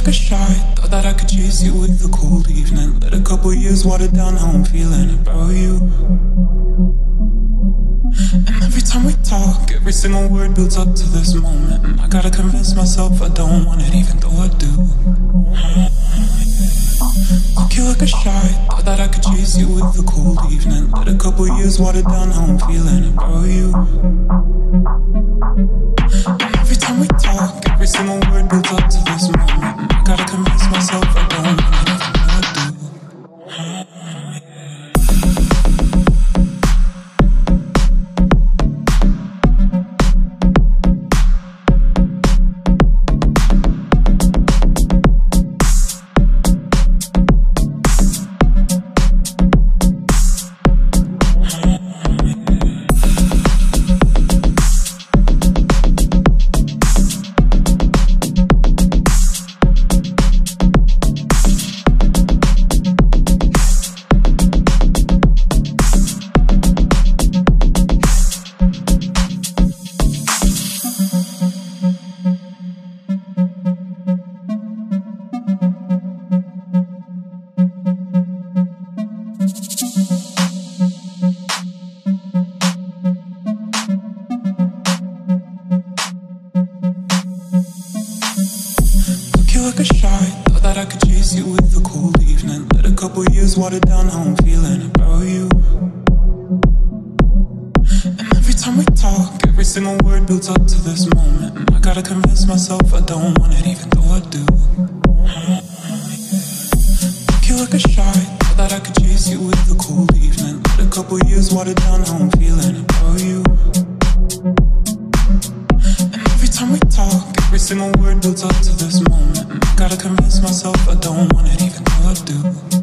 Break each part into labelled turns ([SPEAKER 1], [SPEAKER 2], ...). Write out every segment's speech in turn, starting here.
[SPEAKER 1] like a shot. Thought that I could chase you with a cold evening. Let a couple years water down how I'm feeling about you. And every time we talk, every single word builds up to this moment. And I gotta convince myself I don't want it, even though I do. Took you like a shot. Thought that I could chase you with a cold evening. Let a couple years water down how I'm feeling about you. And every time we talk, every single word builds up to this moment. And I gotta convince myself I don't want it, even though I do. Like a shot, thought that I could chase you with a cold evening. Let a couple years water down how I'm feeling about you. And every time we talk, every single word builds up to this moment. And I gotta convince myself I don't want it, even though I do. Took you like a shot, thought that I could chase you with a cold evening. Let a couple years water down how I'm feeling about you. Every time we talk, every single word builds up to this moment. And I gotta convince myself I don't want it, even though I do.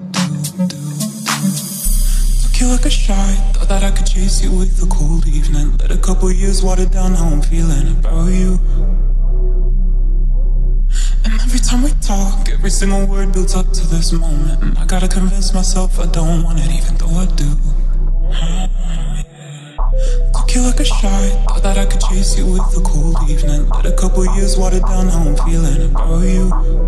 [SPEAKER 1] Took you like a shot, thought that I could chase you with a cold evening. Let a couple years water down how I'm feeling about you. And every time we talk, every single word builds up to this moment. And I gotta convince myself I don't want it, even though I do. Took you like a shot, thought that I could chase you with a cold evening. Let a couple years water down how I'm feeling about you.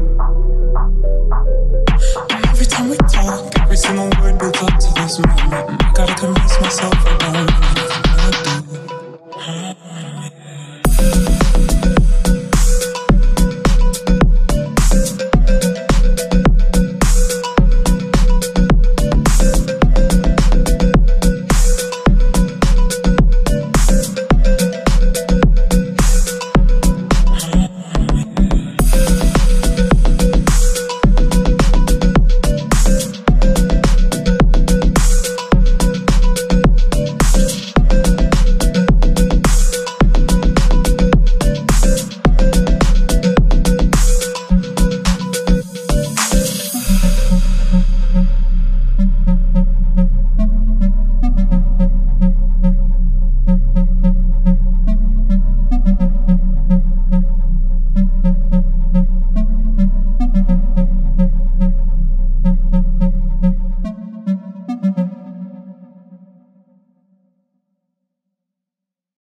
[SPEAKER 1] And every time we talk, every single word builds up to this moment. And I gotta convince myself I don't want it, even though I do.